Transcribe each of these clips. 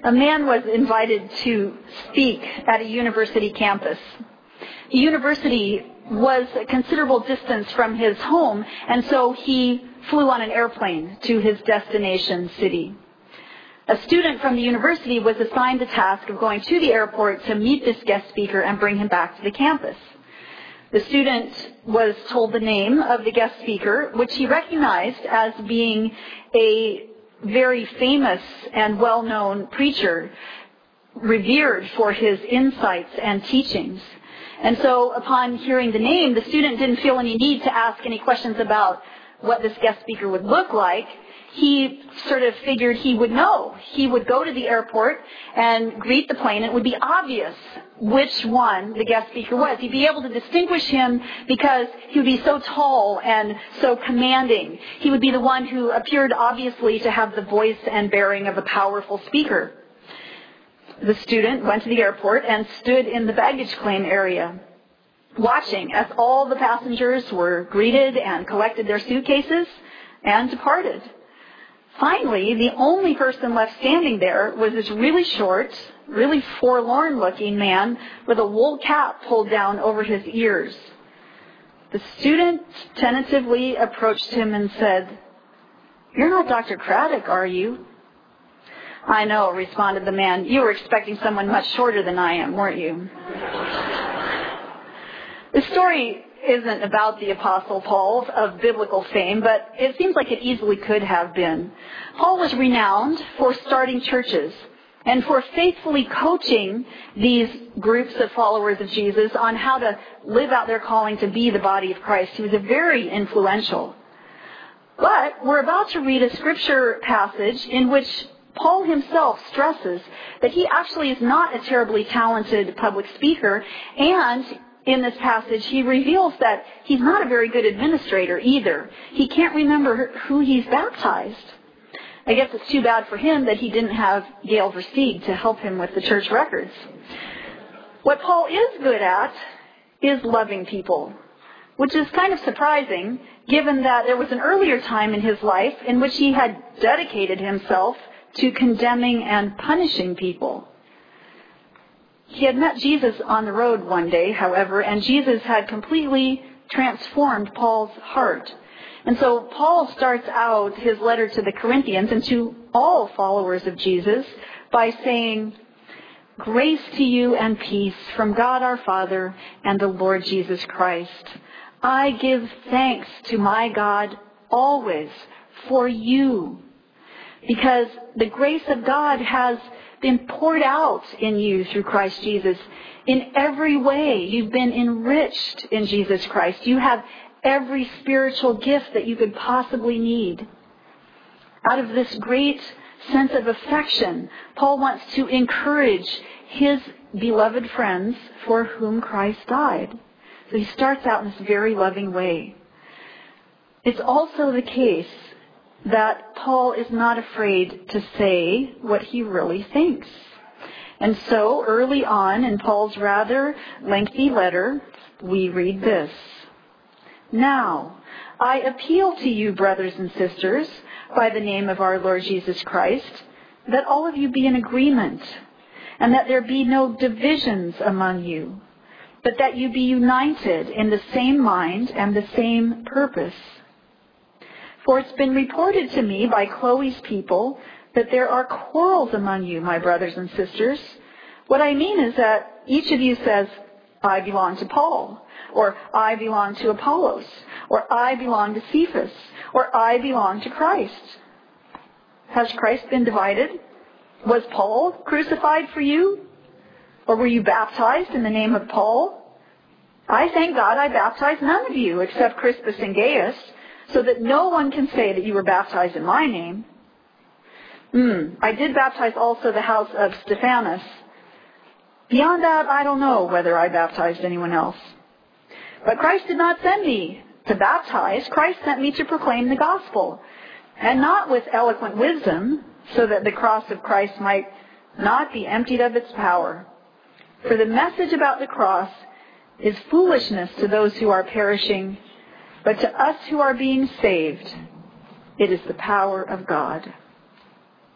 A man was invited to speak at a university campus. The university was a considerable distance from his home, and so he flew on an airplane to his destination city. A student from the university was assigned the task of going to the airport to meet this guest speaker and bring him back to the campus. The student was told the name of the guest speaker, which he recognized as being a very famous and well-known preacher, revered for his insights and teachings. And so upon hearing the name, the student didn't feel any need to ask any questions about what this guest speaker would look like. He sort of figured he would know. He would go to the airport and greet the plane. It would be obvious which one the guest speaker was. He'd be able to distinguish him because he would be so tall and so commanding. He would be the one who appeared obviously to have the voice and bearing of a powerful speaker. The student went to the airport and stood in the baggage claim area, watching as all the passengers were greeted and collected their suitcases and departed. Finally, the only person left standing there was this really short, really forlorn-looking man with a wool cap pulled down over his ears. The student tentatively approached him and said, "You're not Dr. Craddock, are you?" "I know," responded the man. "You were expecting someone much shorter than I am, weren't you?" The story isn't about the Apostle Paul of biblical fame, but it seems like it easily could have been. Paul was renowned for starting churches and for faithfully coaching these groups of followers of Jesus on how to live out their calling to be the body of Christ. He was very influential. But we're about to read a scripture passage in which Paul himself stresses that he actually is not a terribly talented public speaker, and in this passage, he reveals that he's not a very good administrator either. He can't remember who he's baptized. I guess it's too bad for him that he didn't have Gail Versteeg to help him with the church records. What Paul is good at is loving people, which is kind of surprising given that there was an earlier time in his life in which he had dedicated himself to condemning and punishing people. He had met Jesus on the road one day, however, and Jesus had completely transformed Paul's heart. And so Paul starts out his letter to the Corinthians and to all followers of Jesus by saying, "Grace to you and peace from God our Father and the Lord Jesus Christ. I give thanks to my God always for you, because the grace of God has been poured out in you through Christ Jesus. In every way, you've been enriched in Jesus Christ. You have every spiritual gift that you could possibly need." Out of this great sense of affection, Paul wants to encourage his beloved friends for whom Christ died. So he starts out in this very loving way. It's also the case that Paul is not afraid to say what he really thinks. And so early on in Paul's rather lengthy letter, we read this. "Now, I appeal to you, brothers and sisters, by the name of our Lord Jesus Christ, that all of you be in agreement, and that there be no divisions among you, but that you be united in the same mind and the same purpose. For it's been reported to me by Chloe's people that there are quarrels among you, my brothers and sisters. What I mean is that each of you says, 'I belong to Paul,' or 'I belong to Apollos,' or 'I belong to Cephas,' or 'I belong to Christ.' Has Christ been divided? Was Paul crucified for you? Or were you baptized in the name of Paul? I thank God I baptized none of you except Crispus and Gaius, so that no one can say that you were baptized in my name. I did baptize also the house of Stephanas. Beyond that, I don't know whether I baptized anyone else. But Christ did not send me to baptize. Christ sent me to proclaim the gospel, and not with eloquent wisdom, so that the cross of Christ might not be emptied of its power. For the message about the cross is foolishness to those who are perishing, but to us who are being saved, it is the power of God."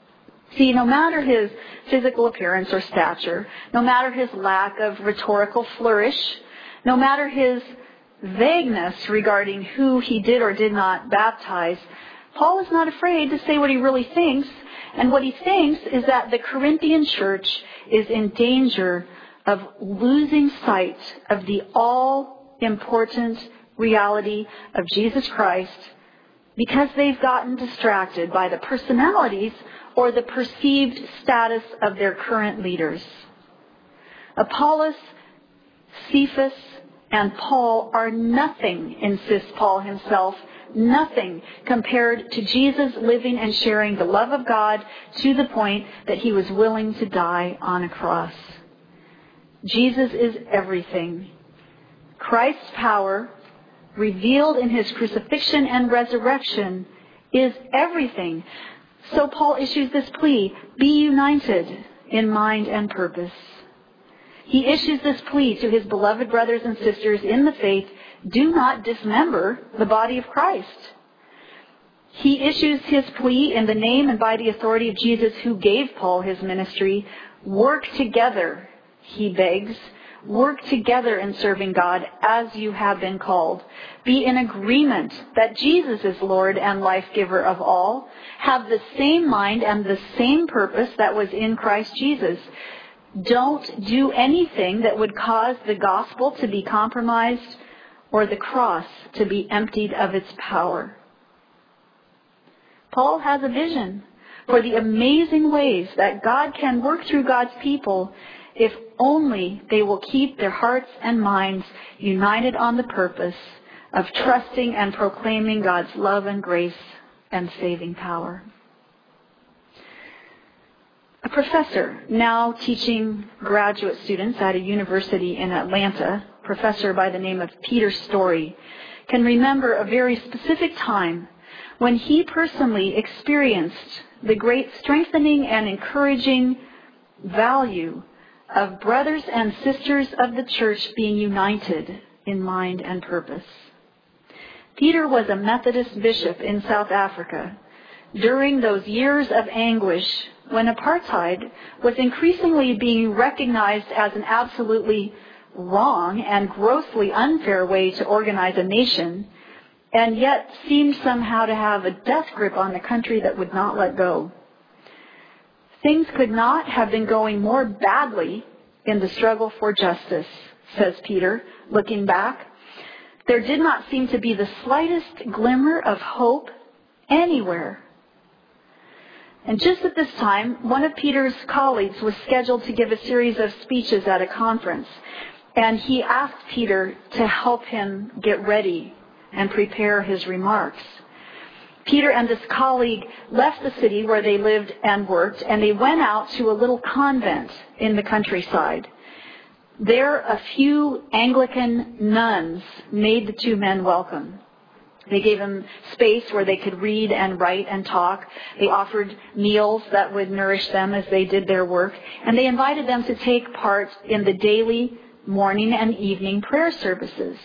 See, no matter his physical appearance or stature, no matter his lack of rhetorical flourish, no matter his vagueness regarding who he did or did not baptize, Paul is not afraid to say what he really thinks. And what he thinks is that the Corinthian church is in danger of losing sight of the all-important reality of Jesus Christ because they've gotten distracted by the personalities or the perceived status of their current leaders. Apollos, Cephas, and Paul are nothing, insists Paul himself, nothing compared to Jesus living and sharing the love of God to the point that he was willing to die on a cross. Jesus is everything. Christ's power, revealed in his crucifixion and resurrection, is everything. So Paul issues this plea, be united in mind and purpose. He issues this plea to his beloved brothers and sisters in the faith, do not dismember the body of Christ. He issues his plea in the name and by the authority of Jesus who gave Paul his ministry. Work together, he begs. Work together in serving God as you have been called. Be in agreement that Jesus is Lord and life giver of all. Have the same mind and the same purpose that was in Christ Jesus. Don't do anything that would cause the gospel to be compromised or the cross to be emptied of its power. Paul has a vision for the amazing ways that God can work through God's people if only they will keep their hearts and minds united on the purpose of trusting and proclaiming God's love and grace and saving power. A professor now teaching graduate students at a university in Atlanta, a professor by the name of Peter Story, can remember a very specific time when he personally experienced the great strengthening and encouraging value of brothers and sisters of the church being united in mind and purpose. Peter was a Methodist bishop in South Africa during those years of anguish when apartheid was increasingly being recognized as an absolutely wrong and grossly unfair way to organize a nation, and yet seemed somehow to have a death grip on the country that would not let go. Things could not have been going more badly in the struggle for justice, says Peter, looking back. There did not seem to be the slightest glimmer of hope anywhere. And just at this time, one of Peter's colleagues was scheduled to give a series of speeches at a conference, and he asked Peter to help him get ready and prepare his remarks. Peter and this colleague left the city where they lived and worked, and they went out to a little convent in the countryside. There, a few Anglican nuns made the two men welcome. They gave them space where they could read and write and talk. They offered meals that would nourish them as they did their work. And they invited them to take part in the daily morning and evening prayer services.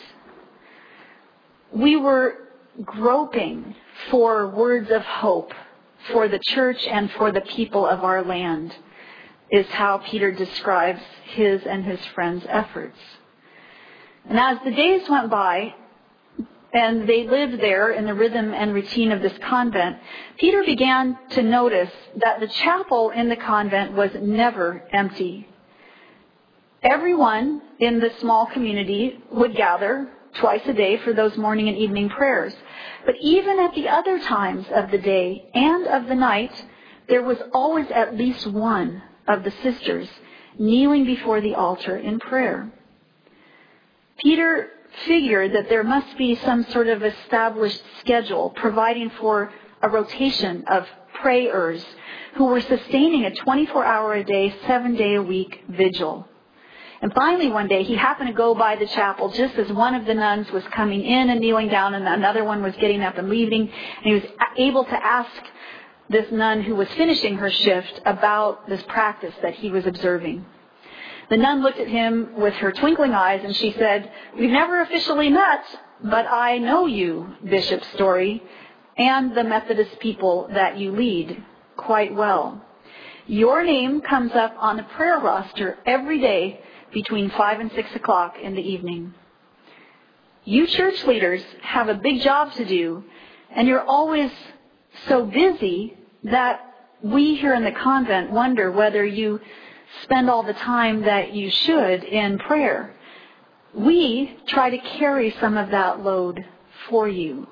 We were groping for words of hope for the church and for the people of our land, is how Peter describes his and his friends' efforts. And as the days went by, and they lived there in the rhythm and routine of this convent, Peter began to notice that the chapel in the convent was never empty. Everyone in the small community would gather twice a day for those morning and evening prayers. But even at the other times of the day and of the night, there was always at least one of the sisters kneeling before the altar in prayer. Peter figured that there must be some sort of established schedule providing for a rotation of prayers who were sustaining a 24-hour-a-day, 7-day-a-week vigil. And finally, one day, he happened to go by the chapel just as one of the nuns was coming in and kneeling down, and another one was getting up and leaving. And he was able to ask this nun who was finishing her shift about this practice that he was observing. The nun looked at him with her twinkling eyes, and she said, "We've never officially met, but I know you, Bishop Story, and the Methodist people that you lead quite well. your name comes up on the prayer roster every day between 5 and 6 o'clock in the evening. You church leaders have a big job to do, and you're always so busy that we here in the convent wonder whether you spend all the time that you should in prayer. We try to carry some of that load for you.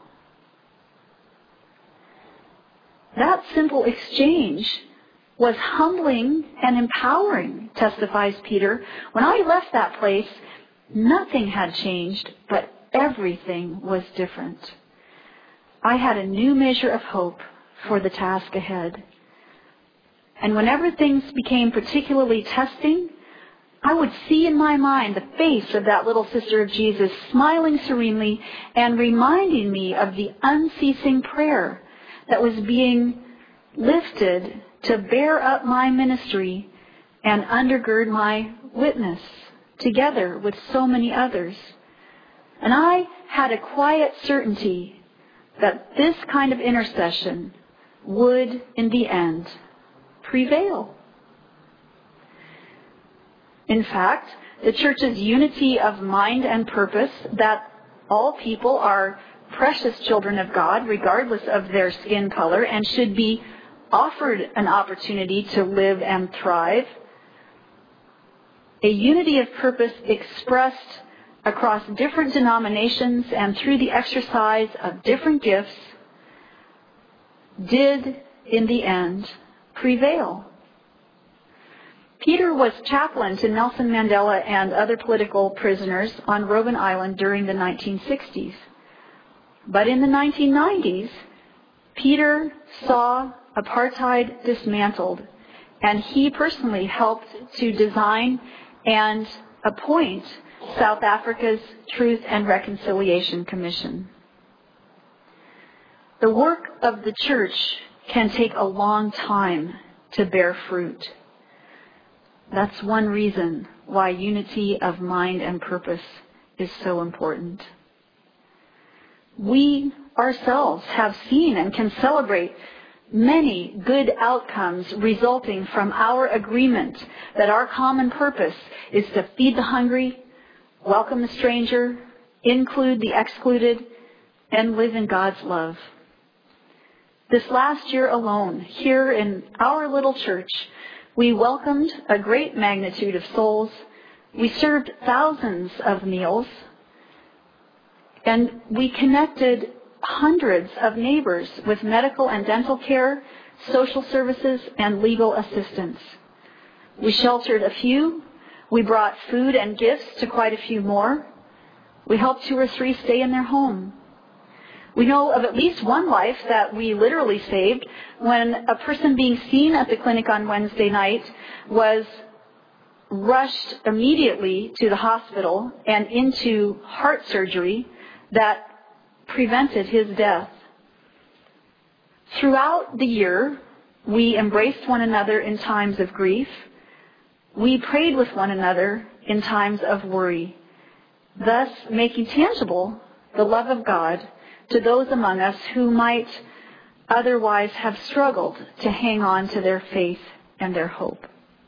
That simple exchange was humbling and empowering, testifies Peter. When I left that place, nothing had changed, but everything was different. I had a new measure of hope for the task ahead. And whenever things became particularly testing, I would see in my mind the face of that little sister of Jesus smiling serenely and reminding me of the unceasing prayer that was being lifted to bear up my ministry and undergird my witness together with so many others. And I had a quiet certainty that this kind of intercession would, in the end, prevail. In fact, the Church's unity of mind and purpose, that all people are precious children of God, regardless of their skin color, and should be offered an opportunity to live and thrive. A unity of purpose expressed across different denominations and through the exercise of different gifts did, in the end, prevail. Peter was chaplain to Nelson Mandela and other political prisoners on Robben Island during the 1960s. But in the 1990s, Peter saw apartheid dismantled, and he personally helped to design and appoint South Africa's Truth and Reconciliation Commission. The work of the Church can take a long time to bear fruit. That's one reason why unity of mind and purpose is so important. We ourselves have seen and can celebrate many good outcomes resulting from our agreement that our common purpose is to feed the hungry, welcome the stranger, include the excluded, and live in God's love. This last year alone, here in our little church, we welcomed a great magnitude of souls. We served thousands of meals, and we connected hundreds of neighbors with medical and dental care, social services, and legal assistance. We sheltered a few. We brought food and gifts to quite a few more. We helped 2 or 3 stay in their home. We know of at least one life that we literally saved when a person being seen at the clinic on Wednesday night was rushed immediately to the hospital and into heart surgery that prevented his death. Throughout the year, we embraced one another in times of grief. We prayed with one another in times of worry, thus making tangible the love of God to those among us who might otherwise have struggled to hang on to their faith and their hope.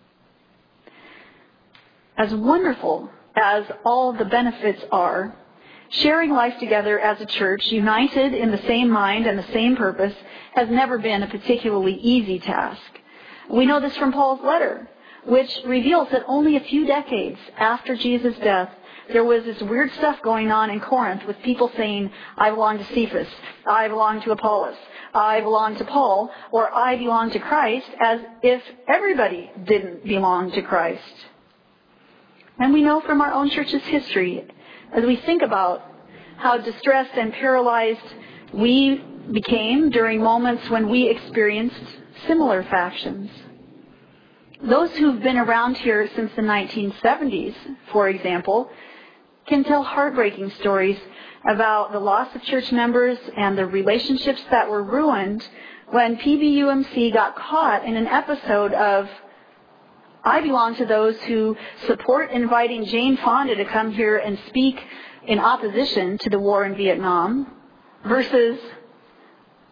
As wonderful as all the benefits are, sharing life together as a church, united in the same mind and the same purpose, has never been a particularly easy task. We know this from Paul's letter, which reveals that only a few decades after Jesus' death, there was this weird stuff going on in Corinth with people saying, I belong to Cephas, I belong to Apollos, I belong to Paul, or I belong to Christ, as if everybody didn't belong to Christ. And we know from our own church's history, as we think about how distressed and paralyzed we became during moments when we experienced similar factions. Those who've been around here since the 1970s, for example, can tell heartbreaking stories about the loss of church members and the relationships that were ruined when PBUMC got caught in an episode of, I belong to those who support inviting Jane Fonda to come here and speak in opposition to the war in Vietnam, versus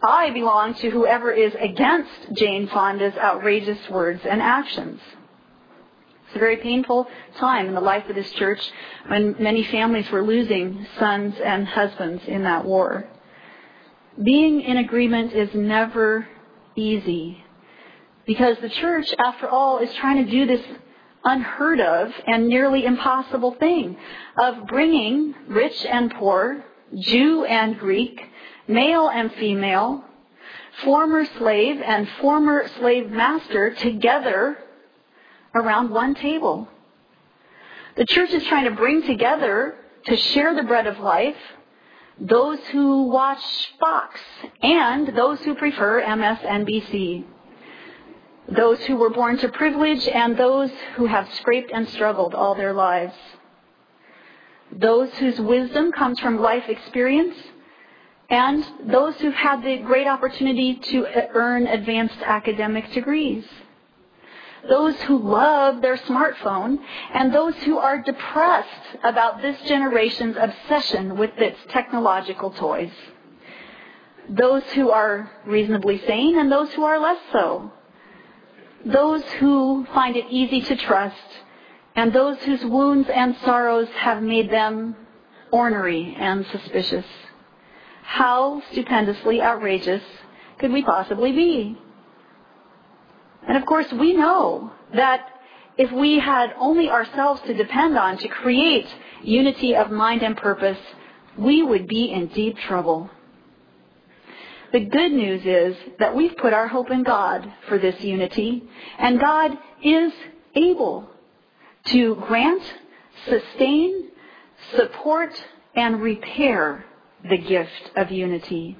I belong to whoever is against Jane Fonda's outrageous words and actions. It's a very painful time in the life of this church when many families were losing sons and husbands in that war. Being in agreement is never easy because the church, after all, is trying to do this unheard of and nearly impossible thing of bringing rich and poor, Jew and Greek, male and female, former slave and former slave master together around one table. The church is trying to bring together to share the bread of life those who watch Fox and those who prefer MSNBC. Those who were born to privilege and those who have scraped and struggled all their lives. Those whose wisdom comes from life experience and those who've had the great opportunity to earn advanced academic degrees. Those who love their smartphone and those who are depressed about this generation's obsession with its technological toys. Those who are reasonably sane and those who are less so. Those who find it easy to trust and those whose wounds and sorrows have made them ornery and suspicious. How stupendously outrageous could we possibly be? And of course, we know that if we had only ourselves to depend on to create unity of mind and purpose, we would be in deep trouble. The good news is that we've put our hope in God for this unity, and God is able to grant, sustain, support, and repair the gift of unity.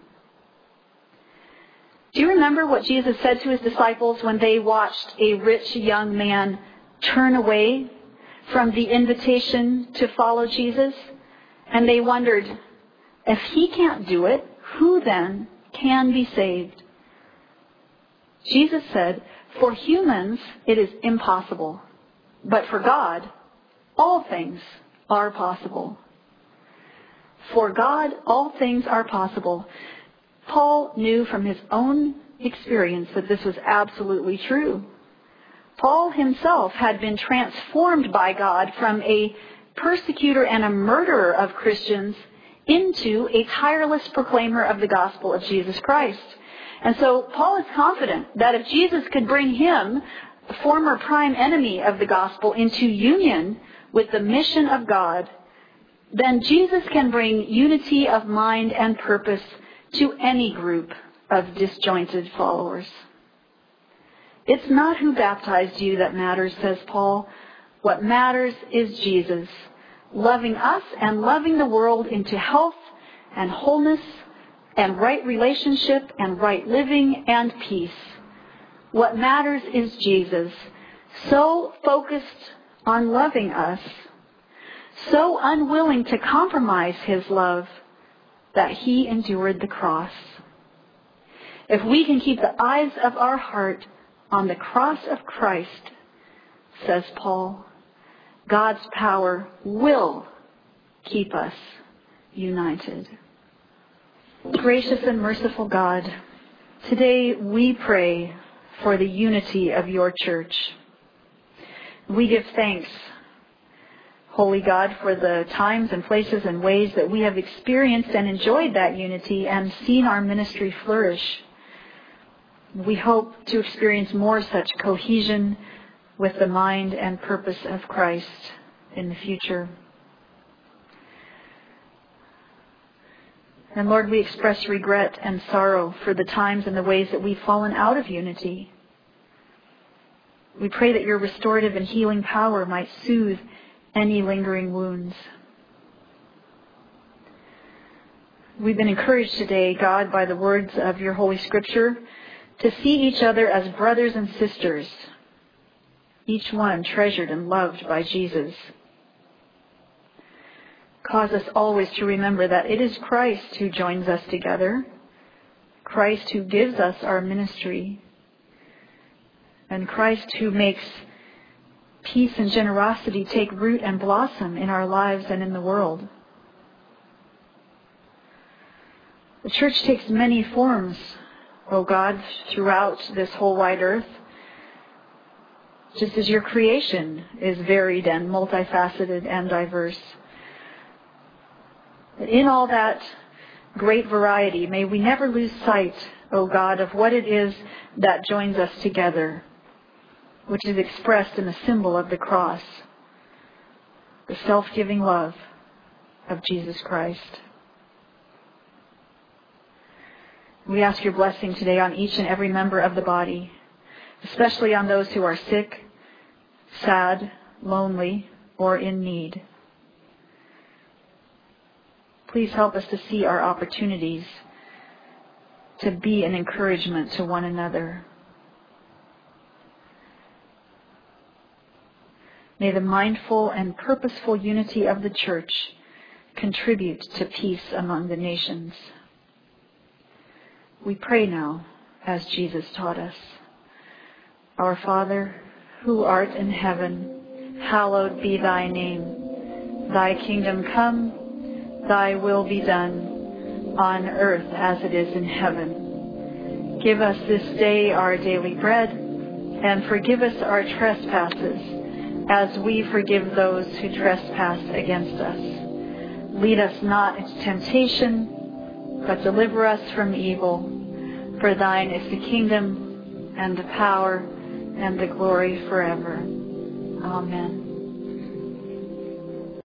Do you remember what Jesus said to his disciples when they watched a rich young man turn away from the invitation to follow Jesus? And they wondered, if he can't do it, who then can be saved? Jesus said, for humans it is impossible, but for God all things are possible. For God all things are possible. Paul knew from his own experience that this was absolutely true. Paul himself had been transformed by God from a persecutor and a murderer of Christians into a tireless proclaimer of the gospel of Jesus Christ. And so Paul is confident that if Jesus could bring him, the former prime enemy of the gospel, into union with the mission of God, then Jesus can bring unity of mind and purpose to any group of disjointed followers. It's not who baptized you that matters, says Paul. What matters is Jesus, loving us and loving the world into health and wholeness and right relationship and right living and peace. What matters is Jesus, so focused on loving us, so unwilling to compromise his love, that he endured the cross. If we can keep the eyes of our heart on the cross of Christ, says Paul, God's power will keep us united. Gracious and merciful God, today we pray for the unity of your church. We give thanks, Holy God, for the times and places and ways that we have experienced and enjoyed that unity and seen our ministry flourish. We hope to experience more such cohesion with the mind and purpose of Christ in the future. And Lord, we express regret and sorrow for the times and the ways that we've fallen out of unity. We pray that your restorative and healing power might soothe any lingering wounds. We've been encouraged today, God, by the words of your Holy Scripture, to see each other as brothers and sisters, each one treasured and loved by Jesus. Cause us always to remember that it is Christ who joins us together, Christ who gives us our ministry, and Christ who makes peace and generosity take root and blossom in our lives and in the world. The church takes many forms, O God, throughout this whole wide earth, just as your creation is varied and multifaceted and diverse. But in all that great variety, may we never lose sight, O God, of what it is that joins us together, which is expressed in the symbol of the cross, the self-giving love of Jesus Christ. We ask your blessing today on each and every member of the body, especially on those who are sick, sad, lonely, or in need. Please help us to see our opportunities to be an encouragement to one another. May the mindful and purposeful unity of the church contribute to peace among the nations. We pray now, as Jesus taught us. Our Father, who art in heaven, hallowed be thy name. Thy kingdom come, thy will be done, on earth as it is in heaven. Give us this day our daily bread, and forgive us our trespasses, as we forgive those who trespass against us. Lead us not into temptation, but deliver us from evil. For thine is the kingdom, and the power, and the glory forever. Amen.